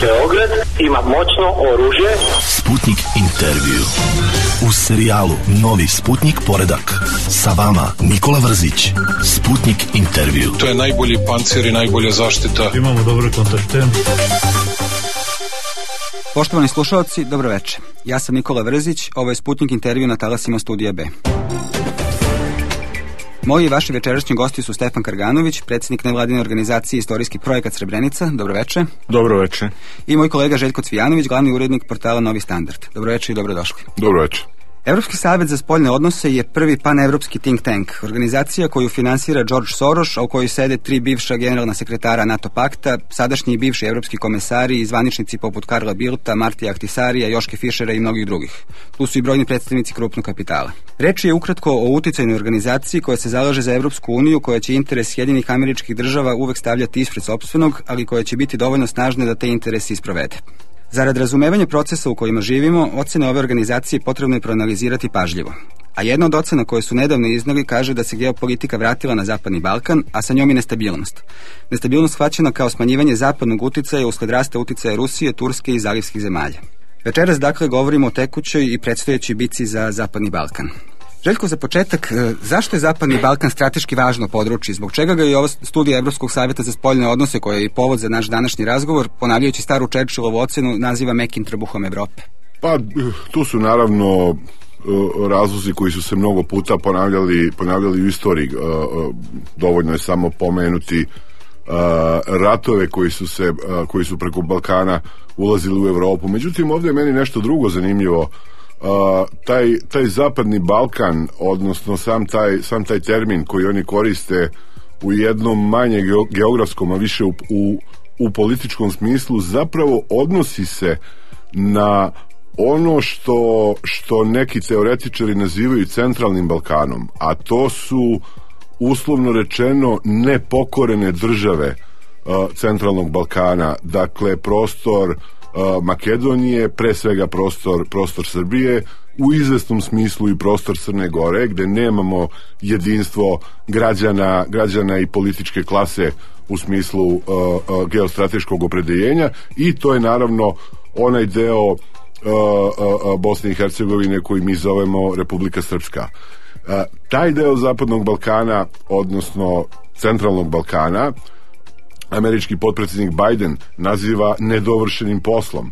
Beograd ima moćno oružje. Sputnik intervju. U serijalu Novi Sputnik poredak. Sa vama Nikola Vrzić. Sputnik intervju. To je najbolji pancir i najbolja zaštita. Imamo dobre kontakte. Poštovani slušalci, dobro večer. Ja sam Nikola Vrzić, ovo je Sputnik intervju na talasima Studija B. Moji i vaši večerašnji gosti su Stefan Karganović, predsjednik nevladine organizacije Istorijski projekat Srebrenica. Dobro večer. Dobro večer. I moj kolega Željko Cvijanović, glavni urednik portala Novi Standard. Dobro večer i dobrodošli. Dobro večer. Evropski savjet za spoljne odnose je prvi panevropski think tank, organizacija koju finansira George Soros, a u kojoj sede 3 bivša generalna sekretara NATO pakta, sadašnji i bivši evropski komesari i zvaničnici poput Karla Bildta, Martija Ahtisarija, Joške Fišera i mnogih drugih. Tu su i brojni predstavnici krupnog kapitala. Reč je ukratko o uticajnoj organizaciji koja se zalaže za Evropsku uniju, koja će interes Sjedinjenih Američkih Država uvek stavljati ispred sopstvenog, ali koja će biti dovoljno snažna da te interese isprovede. Zarad razumevanja procesa u kojima živimo, ocene ove organizacije potrebno je proanalizirati pažljivo. A jedna od ocena koje su nedavno iznali kaže da se geopolitika vratila na Zapadni Balkan, a sa njom i nestabilnost. Nestabilnost shvaćena kao smanjivanje zapadnog uticaja usled rasta uticaja Rusije, Turske i zalivskih zemalja. Večeras dakle govorimo o tekućoj i predstojećoj bici za Zapadni Balkan. Željko, za početak, zašto je Zapadni Balkan strateški važno područje? Zbog čega ga i ova studija Evropskog savjeta za spoljne odnose, koja je i povod za naš današnji razgovor, ponavljajući staru Churchillovu ocenu, naziva mekim trbuhom Evrope? Pa, tu su naravno razlozi koji su se mnogo puta ponavljali u istoriji. Dovoljno je samo pomenuti ratove koji su preko Balkana ulazili u Evropu. Međutim, ovdje je meni nešto drugo zanimljivo. Taj Zapadni Balkan, odnosno sam taj termin koji oni koriste u jednom manje geografskom, a više u političkom smislu, zapravo odnosi se na ono što neki teoretičari nazivaju centralnim Balkanom, a to su uslovno rečeno nepokorene države centralnog Balkana, dakle prostor Makedonije, pre svega prostor Srbije, u izvesnom smislu i prostor Crne Gore, gde nemamo jedinstvo građana i političke klase u smislu geostrateškog opredeljenja, i to je naravno onaj deo Bosne i Hercegovine koji mi zovemo Republika Srpska. Taj deo Zapadnog Balkana, odnosno centralnog Balkana, američki potpredsjednik Biden naziva nedovršenim poslom.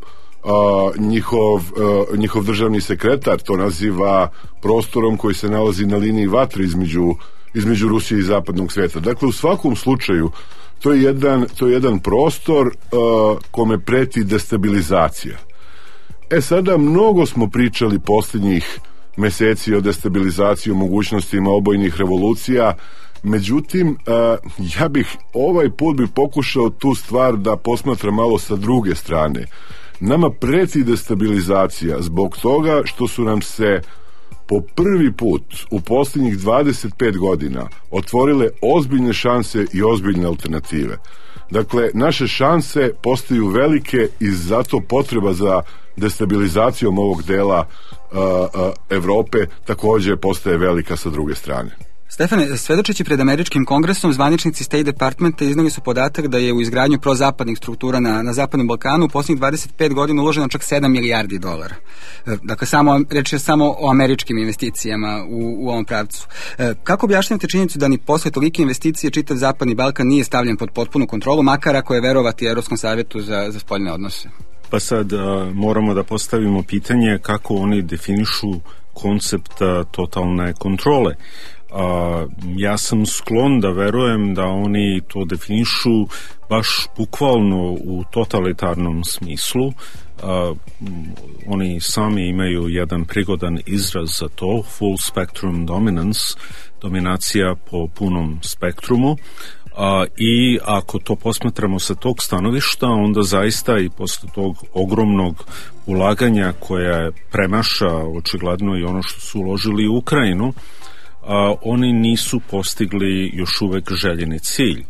Njihov državni sekretar to naziva prostorom koji se nalazi na liniji vatre između Rusije i zapadnog svijeta. Dakle, u svakom slučaju to je jedan prostor kome preti destabilizacija. Sada mnogo smo pričali posljednjih meseci o destabilizaciji, o mogućnostima obojnih revolucija. Međutim, ja bih ovaj put pokušao tu stvar da posmatram malo sa druge strane. Nama preti destabilizacija zbog toga što su nam se po prvi put u posljednjih 25 godina otvorile ozbiljne šanse i ozbiljne alternative. Dakle, naše šanse postaju velike i zato potreba za destabilizacijom ovog dela Evrope također postaje velika sa druge strane. Stefane, svedočeći pred američkim kongresom, zvaničnici State Departmenta iznali su podatak da je u izgradnju prozapadnih struktura na Zapadnom Balkanu u posljednjih 25 godina uloženo čak 7 milijardi dolara. Dakle, reč je samo o američkim investicijama u ovom pravcu. Kako objašnjavate činjenicu da ni posle tolike investicije čitav Zapadni Balkan nije stavljen pod potpunu kontrolu, makar ako je verovati Evropskom savjetu za spoljne odnose? Pa sad moramo da postavimo pitanje kako oni definišu koncept totalne kontrole. Ja sam sklon da verujem da oni to definišu baš bukvalno u totalitarnom smislu. Oni sami imaju jedan prigodan izraz za to, full spectrum dominance, dominacija po punom spektrumu. I ako to posmatramo sa tog stanovišta, onda zaista i posle tog ogromnog ulaganja koja premaša očigledno i ono što su uložili u Ukrajinu, oni nisu postigli još uvek željeni cilj.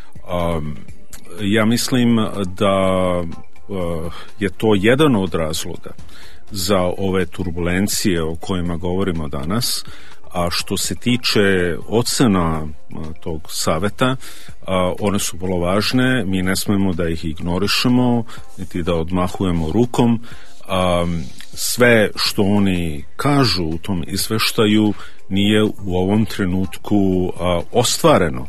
Ja mislim da je to jedan od razloga za ove turbulencije o kojima govorimo danas, A što se tiče ocena tog saveta, one su vrlo važne, mi ne smemo da ih ignorišemo, niti da odmahujemo rukom. Sve što oni kažu u tom izveštaju nije u ovom trenutku ostvareno.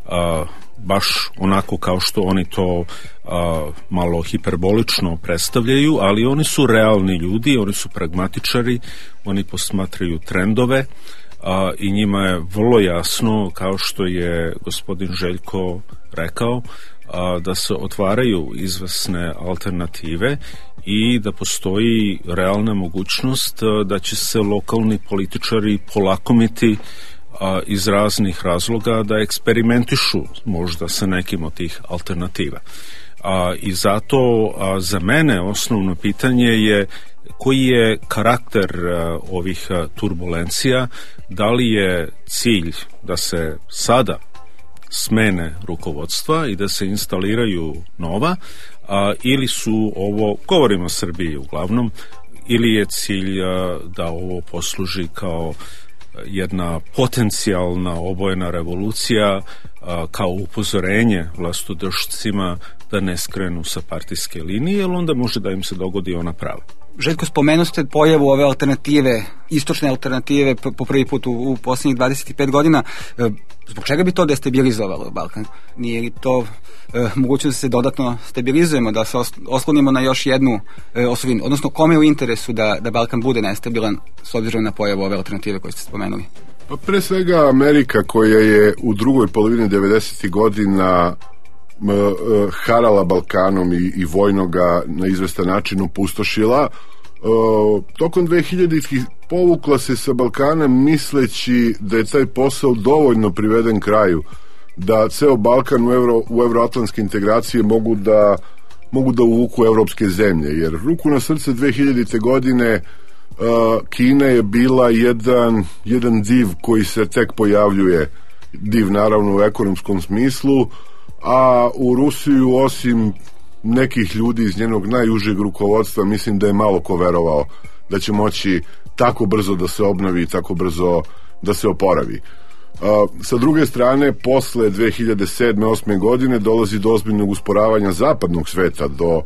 Baš onako kao što oni to malo hiperbolično predstavljaju, ali oni su realni ljudi, oni su pragmatičari, oni posmatraju trendove i njima je vrlo jasno, kao što je gospodin Željko rekao, da se otvaraju izvesne alternative i da postoji realna mogućnost da će se lokalni političari polakomiti iz raznih razloga da eksperimentišu možda sa nekim od tih alternativa. I zato za mene osnovno pitanje je koji je karakter ovih turbulencija, da li je cilj da se sada smene rukovodstva i da se instaliraju nova, ili su ovo, govorimo o Srbiji uglavnom, ili je cilj da ovo posluži kao jedna potencijalna obojena revolucija, kao upozorenje vlastodržcima da ne skrenu sa partijske linije, jer onda može da im se dogodi ona prava. Željko, spomenuste pojavu ove alternative, istočne alternative po prvi put u posljednjih 25 godina. Zbog čega bi to destabilizovalo Balkan? Nije li to mogućnost da se dodatno stabilizujemo, da se oslonimo na još jednu osovinu? Odnosno, kome je u interesu da Balkan bude nestabilan s obzirom na pojavu ove alternative koje ste spomenuli? Pa pre svega Amerika, koja je u drugoj polovini 90. godina harala Balkanom i vojno ga na izvestan način opustošila, tokom 2000-ih povukla se sa Balkana misleći da je taj posao dovoljno priveden kraju, da ceo Balkan u euroatlantske integracije mogu da uvuku evropske zemlje, jer ruku na srce 2000. godine Kina je bila jedan div koji se tek pojavljuje, div naravno u ekonomskom smislu, a u Rusiju, osim nekih ljudi iz njenog najužeg rukovodstva, mislim da je malo ko verovao da će moći tako brzo da se obnovi, tako brzo da se oporavi. Sa druge strane, posle 2007-2008. godine dolazi do ozbiljnog usporavanja zapadnog sveta,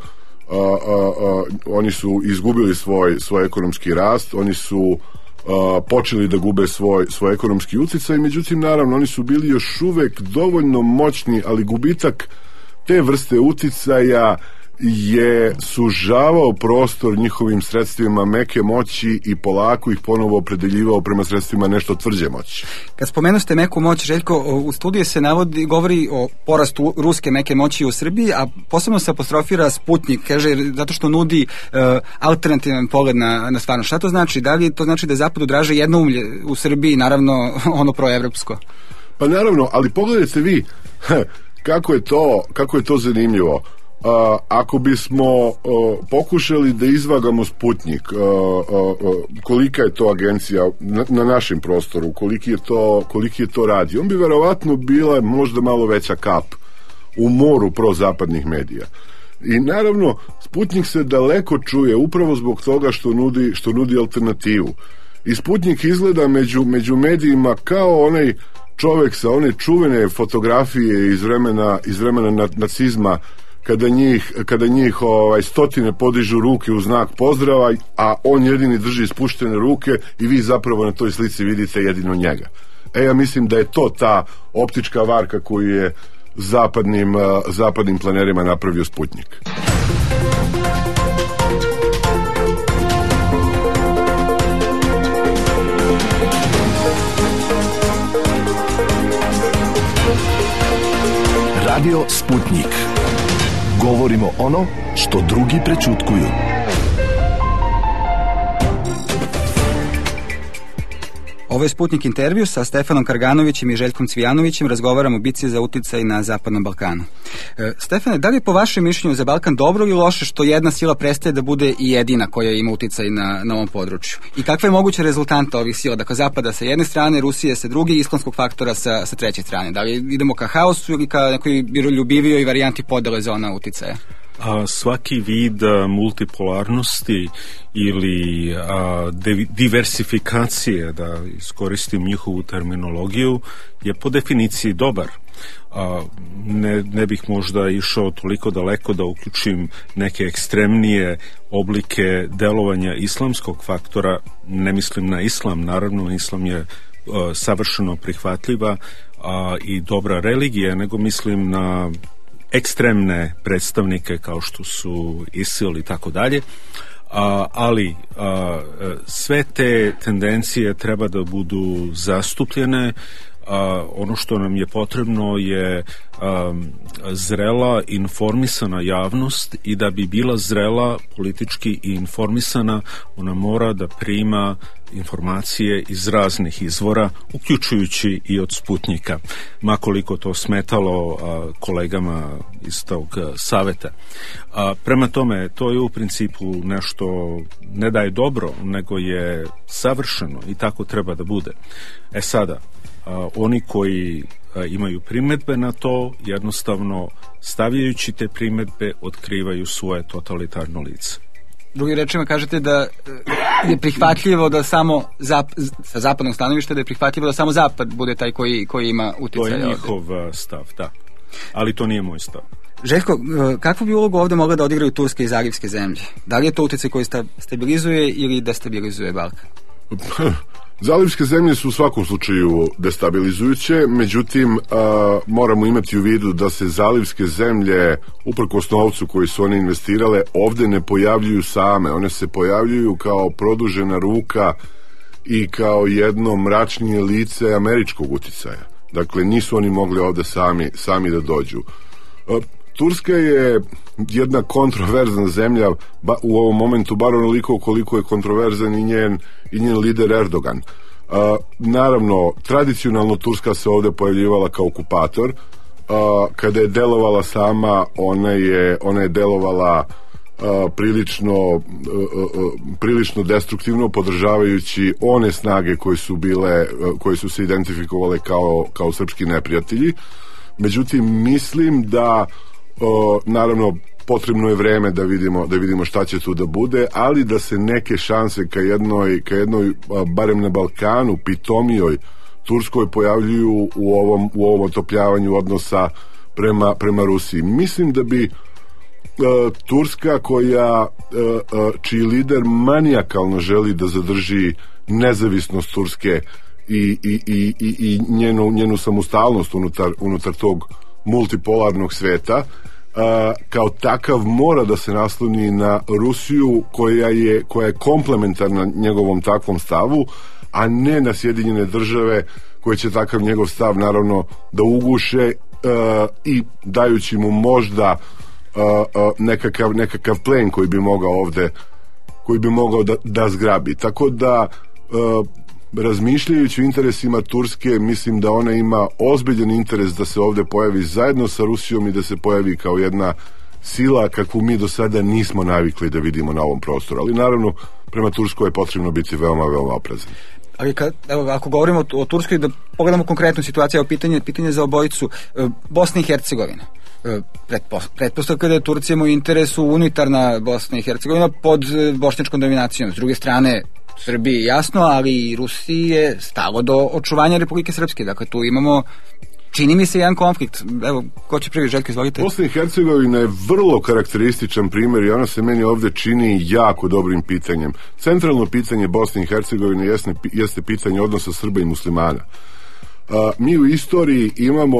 oni su izgubili svoj ekonomski rast, oni su počeli da gube svoj ekonomski uticaj, međutim, naravno, oni su bili još uvek dovoljno moćni, ali gubitak te vrste uticaja je sužavao prostor njihovim sredstvima meke moći i polako ih ponovo opredeljivao prema sredstvima nešto tvrđe moći. Kad spomenuste meku moć, Željko, u studiji se govori o porastu ruske meke moći u Srbiji, a posebno se apostrofira Sputnik, kaže, zato što nudi alternativan pogled na stvarnost. Šta to znači? Da li to znači da Zapadu draže jednoumlje u Srbiji, naravno ono proevropsko? Pa naravno, ali pogledajte vi kako je to zanimljivo. Ako bismo pokušali da izvagamo Sputnik, kolika je to agencija na našem prostoru, koliki je to radi, on bi verovatno bila možda malo veća kap u moru prozapadnih medija. I naravno, Sputnik se daleko čuje upravo zbog toga što nudi alternativu. I Sputnik izgleda među medijima kao onaj čovek sa one čuvene fotografije iz vremena nacizma, kada njih stotine podižu ruke u znak pozdrava, a on jedini drži spuštene ruke i vi zapravo na toj slici vidite jedino njega. Ja mislim da je to ta optička varka koju je zapadnim planerima napravio Sputnik. Radio Sputnik. Govorimo ono što drugi prećutkuju. Ovo je Sputnik intervju sa Stefanom Karganovićem i Željkom Cvijanovićem. Razgovaramo o bici za uticaj na Zapadnom Balkanu. Stefane, da li je po vašem mišljenju za Balkan dobro ili loše što jedna sila prestaje da bude i jedina koja ima uticaj na ovom području? I kakva je moguća rezultanta ovih sila? Dakle, Zapada sa jedne strane, Rusije sa druge i islamskog faktora sa treće strane. Da li idemo ka haosu ili ka nekoj ljubivijoj varijanti podele zona uticaja? svaki vid multipolarnosti ili diversifikacije, da iskoristim njihovu terminologiju, je po definiciji dobar. Ne bih možda išao toliko daleko da uključim neke ekstremnije oblike delovanja islamskog faktora. Ne mislim na islam, naravno islam je savršeno prihvatljiva i dobra religija, nego mislim na ekstremne predstavnike kao što su ISIL i tako dalje. Ali sve te tendencije treba da budu zastupljene. Ono što nam je potrebno je zrela, informisana javnost, i da bi bila zrela politički i informisana, ona mora da prima informacije iz raznih izvora, uključujući i od Sputnika, makoliko to smetalo kolegama iz tog saveta. Prema tome, to je u principu nešto ne da je dobro, nego je savršeno i tako treba da bude. Sada, oni koji imaju primedbe na to, jednostavno stavljajući te primedbe otkrivaju svoje totalitarno lice. Drugi rečima kažete da je prihvatljivo da samo sa zapadnog stanovišta da je prihvatljivo da samo zapad bude taj koji ima uticaj. To je njihov stav, da. Ali to nije moj stav. Željko, kakvu bi ulogu ovde mogla da odigraju turske i zalivske zemlje? Da li je to uticaj koji stabilizuje ili destabilizuje Balkan? Zalivske zemlje su u svakom slučaju destabilizujuće, međutim moramo imati u vidu da se zalivske zemlje, uprkos novcu koji su one investirale, ovde ne pojavljuju same. One se pojavljuju kao produžena ruka i kao jedno mračnije lice američkog uticaja. Dakle, nisu oni mogli ovde sami da dođu. Turska je jedna kontroverzna zemlja u ovom momentu, bar onoliko koliko je kontroverzan i njen lider Erdogan. Naravno, tradicionalno Turska se ovde pojavljivala kao okupator. Kada je delovala sama, ona je delovala prilično destruktivno, podržavajući one snage koje su se identifikovale kao srpski neprijatelji. Međutim, mislim da naravno potrebno je vreme da vidimo šta će tu da bude, ali da se neke šanse ka jednoj barem na Balkanu pitomijoj Turskoj pojavljuju u ovom otopljavanju odnosa prema Rusiji. Mislim da bi Turska, čiji lider manijakalno želi da zadrži nezavisnost Turske i njenu samostalnost unutar tog multipolarnog sveta, kao takav mora da se nasloni na Rusiju koja je komplementarna njegovom takvom stavu, a ne na Sjedinjene države koje će takav njegov stav naravno da uguše i dajući mu možda nekakav plen koji bi mogao da zgrabi. Tako da razmišljajući o interesima Turske, mislim da ona ima ozbiljan interes da se ovde pojavi zajedno sa Rusijom i da se pojavi kao jedna sila kakvu mi do sada nismo navikli da vidimo na ovom prostoru. Ali naravno, prema Turskoj je potrebno biti veoma, veoma oprezan. Ali ako govorimo o Turskoj, da pogledamo konkretnu situaciju, pitanje za obojicu. Bosna i Hercegovina. Pretpostavka da je Turcija u interesu unitarna Bosna i Hercegovina pod bošnjačkom dominacijom. S druge strane, Srbiji jasno, ali i Rusiji je stalo do očuvanja Republike Srpske. Dakle, tu imamo, čini mi se, jedan konflikt. Evo, ko će prvi, Željko, izvolite. Bosna i Hercegovina je vrlo karakterističan primjer i ona se meni ovde čini jako dobrim pitanjem. Centralno pitanje Bosne i Hercegovine jeste pitanje odnosa Srba i muslimana. Mi u istoriji imamo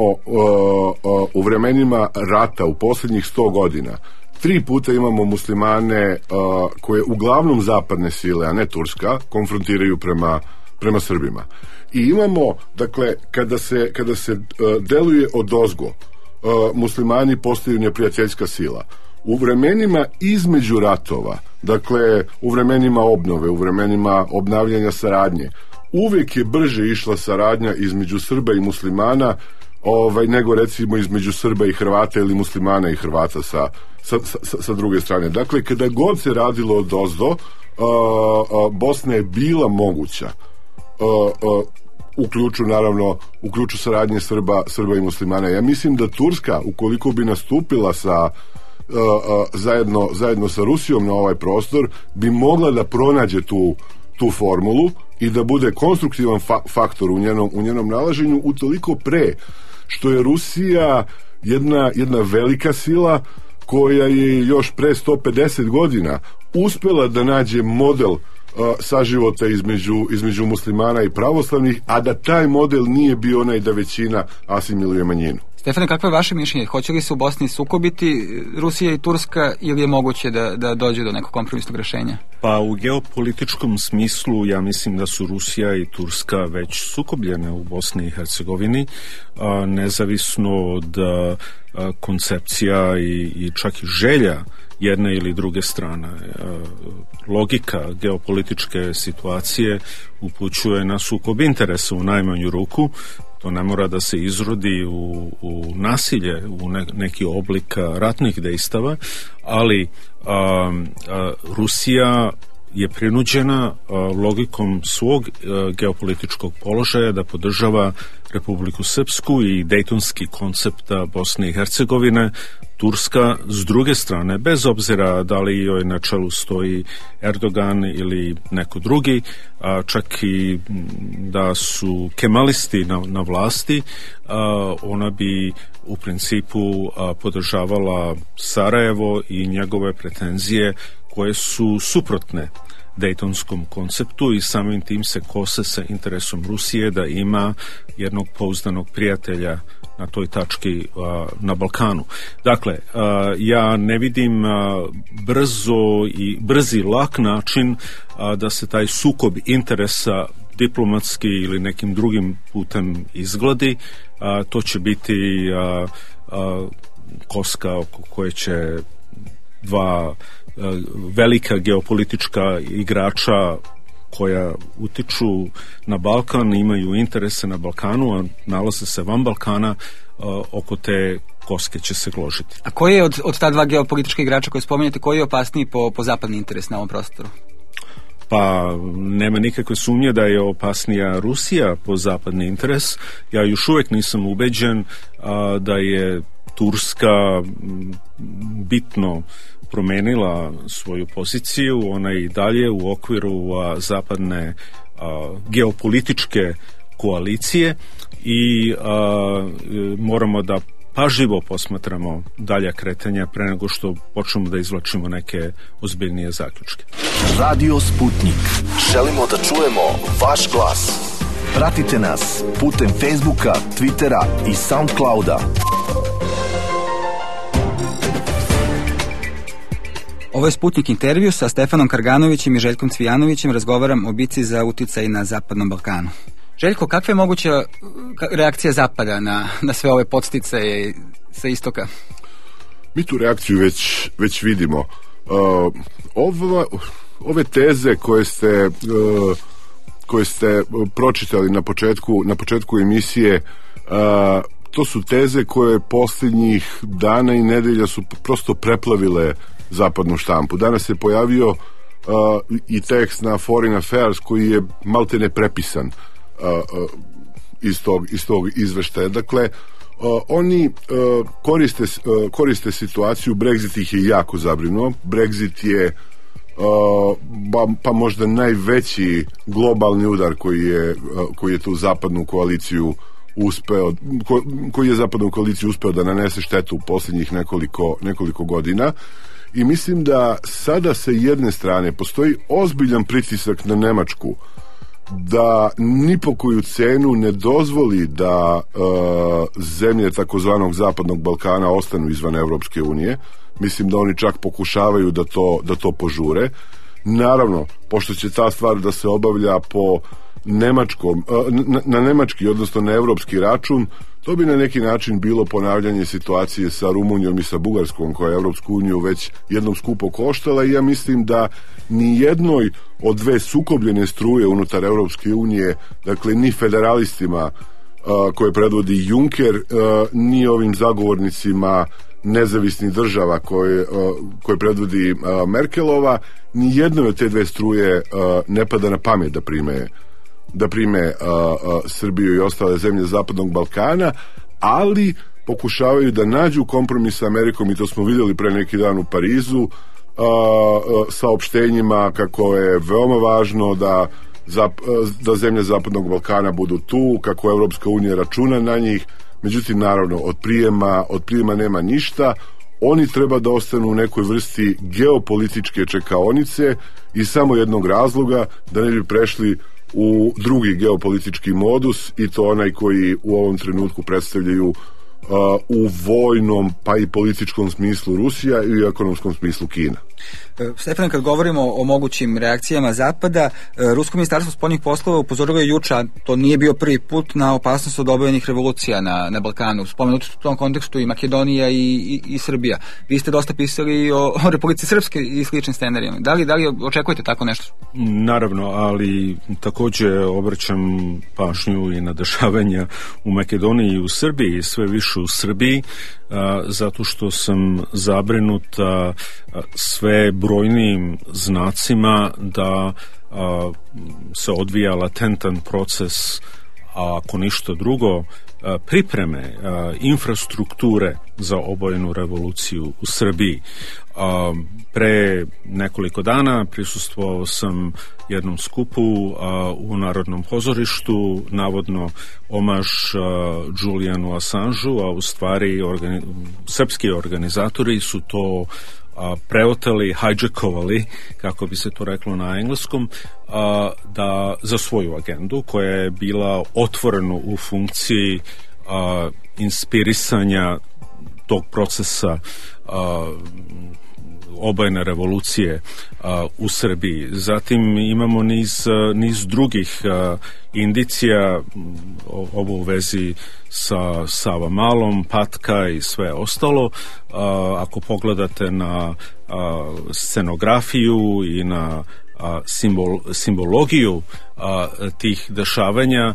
u vremenima rata u posljednjih 100 godina 3 puta imamo muslimane koje uglavnom zapadne sile, a ne Turska, konfrontiraju prema Srbima. I imamo, dakle, kada se deluje odozgo, muslimani postaju neprijateljska sila. U vremenima između ratova, dakle, u vremenima obnove, u vremenima obnavljanja saradnje, uvijek je brže išla saradnja između Srba i muslimana nego recimo između Srba i Hrvata ili muslimana i Hrvata sa druge strane. Dakle, kada god se radilo odozdo, Bosna je bila moguća u ključu saradnje Srba i muslimana. Ja mislim da Turska, ukoliko bi nastupila zajedno sa Rusijom na ovaj prostor bi mogla da pronađe tu formulu i da bude konstruktivan faktor u njenom nalaženju, utoliko pre što je Rusija jedna velika sila koja je još pre 150 godina uspela da nađe model saživota između muslimana i pravoslavnih, a da taj model nije bio onaj da većina asimiluje manjinu. Stefane, kakvo je vaše mišljenje? Hoće li se u Bosni sukobiti Rusija i Turska ili je moguće da dođe do nekog kompromisnog rešenja? Pa u geopolitičkom smislu ja mislim da su Rusija i Turska već sukobljene u Bosni i Hercegovini, nezavisno od koncepcija i čak i želja jedne ili druge strane. Logika geopolitičke situacije upućuje na sukob interesa u najmanju ruku. To ne mora da se izrodi u nasilje, u neki oblik ratnih dejstava, ali Rusija je prinuđena logikom svog geopolitičkog položaja da podržava Republiku Srpsku i dejtonski koncept Bosne i Hercegovine. Turska s druge strane, bez obzira da li joj na čelu stoji Erdogan ili neko drugi, čak i da su kemalisti na vlasti, ona bi u principu podržavala Sarajevo i njegove pretenzije koje su suprotne dejtonskom konceptu i samim tim se kose sa interesom Rusije da ima jednog pouzdanog prijatelja na toj tački na Balkanu. Ja ne vidim brzi lak način da se taj sukob interesa diplomatski ili nekim drugim putem izgladi. To će biti koska oko koje će dva velika geopolitička igrača koja utiču na Balkan, imaju interese na Balkanu, a nalaze se van Balkana, oko te koske će se gložiti. A koji je od ta dva geopolitička igrača koje spominjete, koji je opasniji po zapadni interes na ovom prostoru? Pa nema nikakve sumnje da je opasnija Rusija po zapadni interes. Ja još uvijek nisam ubeđen da je Turska bitno promenila svoju poziciju, ona je i dalje u okviru zapadne geopolitičke koalicije i moramo da pažljivo posmatramo dalja kretanja pre nego što počnemo da izvlačimo neke ozbiljnije zaključke. Radio Sputnik. Želimo da čujemo vaš glas. Pratite nas putem Facebooka, Twittera i Soundclouda. Ovo je Sputnik intervju sa Stefanom Karganovićem i Željkom Cvijanovićem. Razgovaram o bici za uticaj na Zapadnom Balkanu. Željko, kakva je moguća reakcija Zapada na sve ove podsticaje sa istoka? Mi tu reakciju već vidimo. Ove teze koje ste pročitali na početku emisije, to su teze koje posljednjih dana i nedelja su prosto preplavile zapadnu štampu. Danas se pojavio i tekst na Foreign Affairs koji je maltene prepisan iz tog izveštaja. Dakle, oni koriste situaciju. Brexit ih je jako zabrinuo. Brexit je pa možda najveći globalni udar koji je tu zapadnu koaliciju uspeo da nanese štetu u posljednjih nekoliko godina. I mislim da sada sa jedne strane postoji ozbiljan pritisak na Nemačku da ni po koju cenu ne dozvoli da zemlje takozvanog Zapadnog Balkana ostanu izvan Evropske unije. Mislim da oni čak pokušavaju da to požure. Naravno, pošto će ta stvar da se obavlja po na nemački, odnosno na evropski račun, to bi na neki način bilo ponavljanje situacije sa Rumunijom i sa Bugarskom, koja je Evropsku uniju već jednom skupo koštala, i ja mislim da ni jednoj od dve sukobljene struje unutar Evropske unije, dakle ni federalistima koje predvodi Juncker, ni ovim zagovornicima nezavisnih država koje predvodi Merkelova, ni jednoj od te dve struje ne pada na pamet da prime Srbiju i ostale zemlje Zapadnog Balkana, ali pokušavaju da nađu kompromis sa Amerikom, i to smo vidjeli pre neki dan u Parizu, saopštenjima kako je veoma važno da zemlje Zapadnog Balkana budu tu, kako Evropska unija računa na njih. Međutim, naravno, od prijema nema ništa. Oni treba da ostanu u nekoj vrsti geopolitičke čekaonice iz samo jednog razloga, da ne bi prešli u drugi geopolitički modus, i to onaj koji u ovom trenutku predstavljaju u vojnom pa i političkom smislu Rusija i u ekonomskom smislu Kina. Stefan, kad govorimo o mogućim reakcijama Zapada, Rusko ministarstvo spoljnih poslova upozorilo je juče, to nije bio prvi put, na opasnost od obojenih revolucija na Balkanu. Spomenuti u tom kontekstu i Makedonija i Srbija. Vi ste dosta pisali o Republici Srpske i sličnim scenarijama. Da li očekujete tako nešto? Naravno, ali također obraćam pažnju i na dešavanja u Makedoniji i u Srbiji, sve više u Srbiji, zato što sam zabrinut sve brojnijim znacima da se odvija latentan proces, a ako ništa drugo, pripreme infrastrukture za obojenu revoluciju u Srbiji. Pre nekoliko dana prisustvovao sam jednom skupu u Narodnom pozorištu, navodno omaž Julianu Assangeu, a u stvari srpski organizatori su to preoteli, hijackovali, kako bi se to reklo na engleskom, da za svoju agendu, koja je bila otvoreno u funkciji inspirisanja tog procesa obojene revolucije u Srbiji. Zatim imamo niz drugih indicija, ovo u vezi sa Savamalom, Patka i sve ostalo. Ako pogledate na scenografiju i na simbologiju tih dešavanja,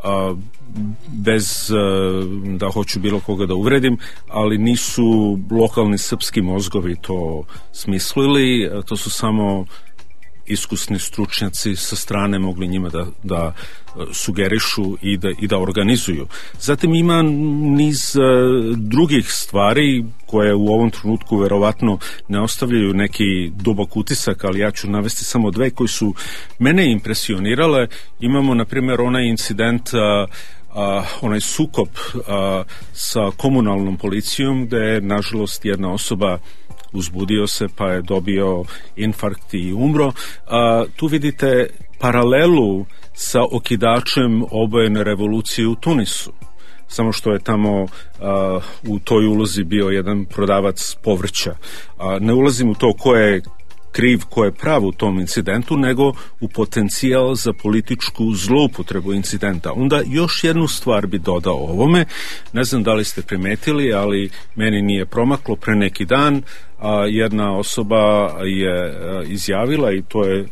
bez da hoću bilo koga da uvredim, ali nisu lokalni srpski mozgovi to smislili, to su samo iskusni stručnjaci sa strane mogli njima da sugerišu i da organizuju. Zatim ima niz drugih stvari koje u ovom trenutku verovatno ne ostavljaju neki dubok utisak, ali ja ću navesti samo dve koji su mene impresionirale. Imamo, na primjer, onaj incident, onaj sukob sa komunalnom policijom, gde je, nažalost, jedna osoba uzbudio se pa je dobio infarkt i umro. Tu vidite paralelu sa okidačem obojene revolucije u Tunisu. Samo što je tamo u toj ulozi bio jedan prodavac povrća. Ne ulazim u to ko je kriv, ko je prav u tom incidentu, nego u potencijal za političku zloupotrebu incidenta. Onda još jednu stvar bi dodao ovome, ne znam da li ste primetili, ali meni nije promaklo, pre neki dan jedna osoba je izjavila, i to je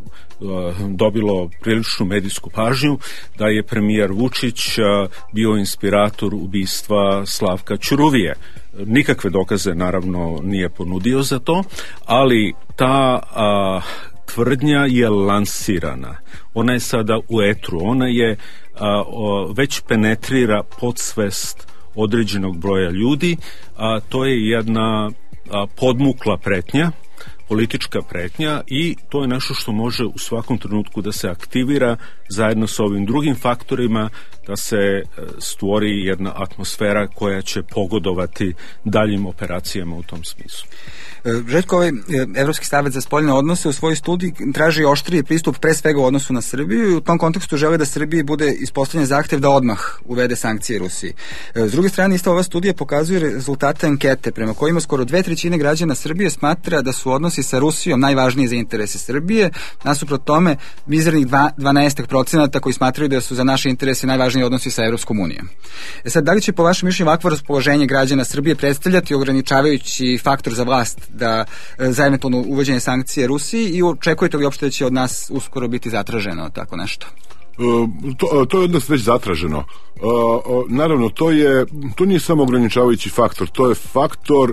dobilo priličnu medijsku pažnju, da je premijer Vučić bio inspirator ubistva Slavka Ćuruvije. Nikakve dokaze naravno nije ponudio za to, ali ta tvrdnja je lansirana. Ona je sada u etru, ona je već penetrira podsvest određenog broja ljudi, to je jedna podmukla pretnja, politička pretnja, i to je nešto što može u svakom trenutku da se aktivira zajedno sa ovim drugim faktorima, da se stvori jedna atmosfera koja će pogodovati daljim operacijama u tom smislu. Željko, ovaj Evropski savet za spoljne odnose u svojoj studiji traži oštriji pristup pre svega u odnosu na Srbiju, i u tom kontekstu žele da Srbiji bude ispostavljen zahtev da odmah uvede sankcije Rusiji. S druge strane, ista ova studija pokazuje rezultate ankete prema kojima skoro 2/3 građana Srbije smatra da su odnosi sa Rusijom najvažniji za interese Srbije, nasuprot tome mizernih 12% koji smatraju da su za naše interese najvažniji odnosi sa Evropskom unijom. Sad, da li će po vašem mišljenju ovakvo raspoloženje građana Srbije predstavljati ograničavajući faktor za vlast za eventualno uvođenje sankcije Rusiji, i očekujete li uopšte da će od nas uskoro biti zatraženo tako nešto? To je od nas već zatraženo. Naravno, to nije samo ograničavajući faktor, to je faktor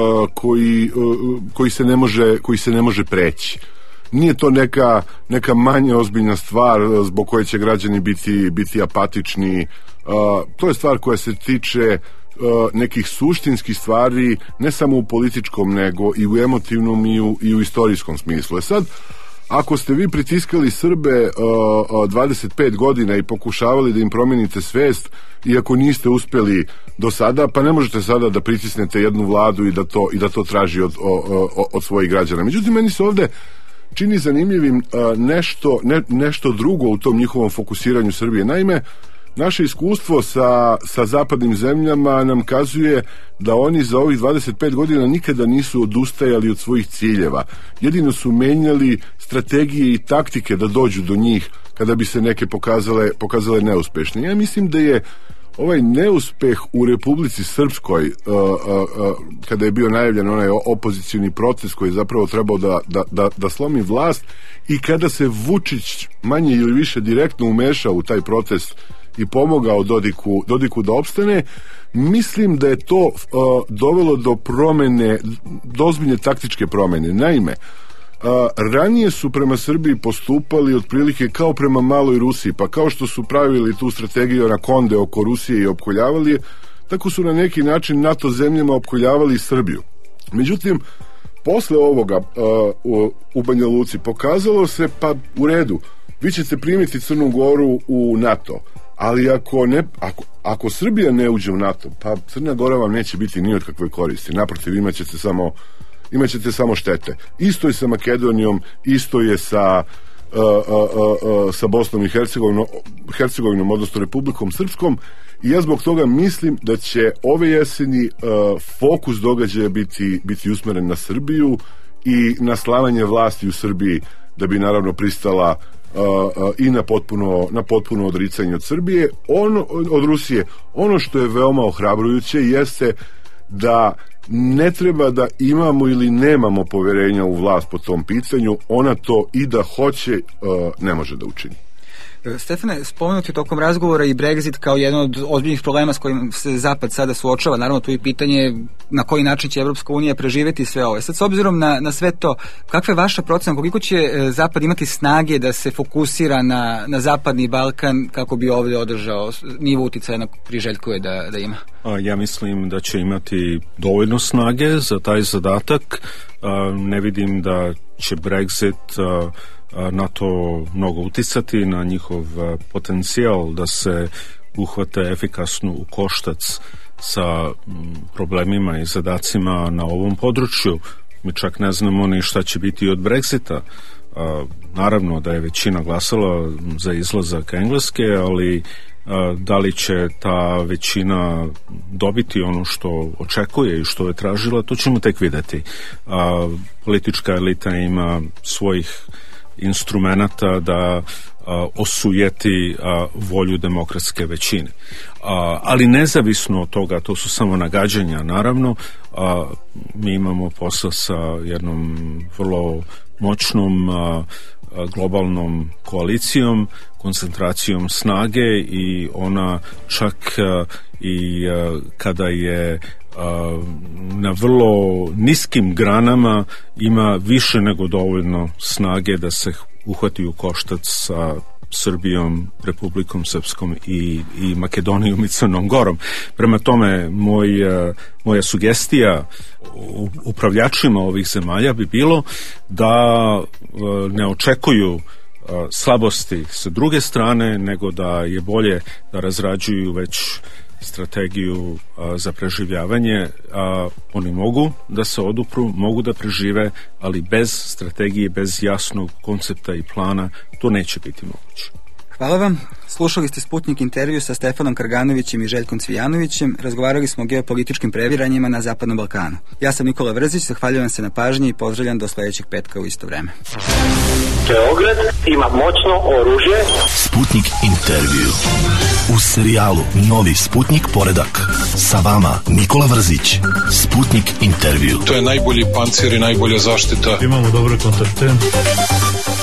koji se ne može preći. Nije to neka manje ozbiljna stvar zbog koje će građani biti apatični. To je stvar koja se tiče nekih suštinskih stvari, ne samo u političkom, nego i u emotivnom i u istorijskom smislu. Sad, ako ste vi pritiskali Srbe 25 godina i pokušavali da im promenite svest, iako niste uspjeli do sada, pa ne možete sada da pritisnete jednu vladu i da to traži od svojih građana. Međutim, meni se ovde čini zanimljivim nešto drugo u tom njihovom fokusiranju Srbije. Naime, naše iskustvo sa zapadnim zemljama nam kazuje da oni za ovih 25 godina nikada nisu odustajali od svojih ciljeva. Jedino su menjali strategije i taktike da dođu do njih kada bi se neke pokazale neuspešne. Ja mislim da je ovaj neuspeh u Republici Srpskoj, kada je bio najavljen onaj opozicioni protest koji je zapravo trebao da slomi vlast, i kada se Vučić manje ili više direktno umešao u taj protest i pomogao Dodiku da opstane, mislim da je to dovelo do promene, do ozbiljne taktičke promene. Naime, ranije su prema Srbiji postupali otprilike kao prema maloj Rusiji, pa kao što su pravili tu strategiju na konde oko Rusije i opkoljavali je, tako su na neki način NATO zemljama opkoljavali Srbiju. Međutim, posle ovoga u Banja Luci pokazalo se, pa u redu, vi ćete primiti Crnu Goru u NATO, ali ako Srbija ne uđe u NATO, pa Crna Gora vam neće biti ni od kakve koristi. Naprotiv, imaćete samo štete. Isto je sa Makedonijom, isto je sa Bosnom i Hercegovinom, odnosno Republikom Srpskom, i ja zbog toga mislim da će ove jeseni fokus događaja biti usmeren na Srbiju i na slavanje vlasti u Srbiji, da bi naravno pristala i na potpuno odricanje od Srbije, od Rusije. Ono što je veoma ohrabrujuće jeste da ne treba da imamo ili nemamo poverenja u vlast po tom pitanju, ona to i da hoće ne može da učini. Stefane, spomenuti tokom razgovora i Brexit kao jedan od ozbiljnih problema s kojim se Zapad sada suočava. Naravno, tu je pitanje na koji način će Evropska unija preživeti sve ovo. Sad, s obzirom na sve to, kakva je vaša procena, koliko će Zapad imati snage da se fokusira na Zapadni Balkan kako bi ovdje održao nivo uticaja na priželjkuje da ima? Ja mislim da će imati dovoljno snage za taj zadatak. Ne vidim da će Brexit na to mnogo uticati, na njihov potencijal da se uhvate efikasno u koštac sa problemima i zadacima na ovom području. Mi čak ne znamo ni šta će biti od Brexita. Naravno da je većina glasala za izlazak Engleske, ali da li će ta većina dobiti ono što očekuje i što je tražila, to ćemo tek vidjeti. Politička elita ima svojih instrumenata da osujeti volju demokratske većine. Ali nezavisno od toga, to su samo nagađanja, naravno, mi imamo posla sa jednom vrlo moćnom globalnom koalicijom, koncentracijom snage, i ona čak i kada je na vrlo niskim granama ima više nego dovoljno snage da se uhvati u koštac sa Srbijom, Republikom Srpskom i Makedonijom i Crnom Gorom. Prema tome, moja sugestija upravljačima ovih zemalja bi bilo da ne očekuju slabosti sa druge strane, nego da je bolje da razrađuju već strategiju za preživljavanje. Oni mogu da se odupru, mogu da prežive, ali bez strategije, bez jasnog koncepta i plana to neće biti moguće. Hvala vam. Slušali ste Sputnik intervju sa Stefanom Karganovićem i Željkom Cvijanovićem. Razgovarali smo o geopolitičkim previranjima na Zapadnom Balkanu. Ja sam Nikola Vrzić, zahvaljujem se na pažnji i pozdravljam do sljedećeg petka u isto vreme. Beograd ima moćno oružje. Sputnik intervju. U serijalu Novi Sputnik poredak. Sa vama Nikola Vrzić. Sputnik intervju. To je najbolji pancir i najbolja zaštita. Imamo dobre kontakte.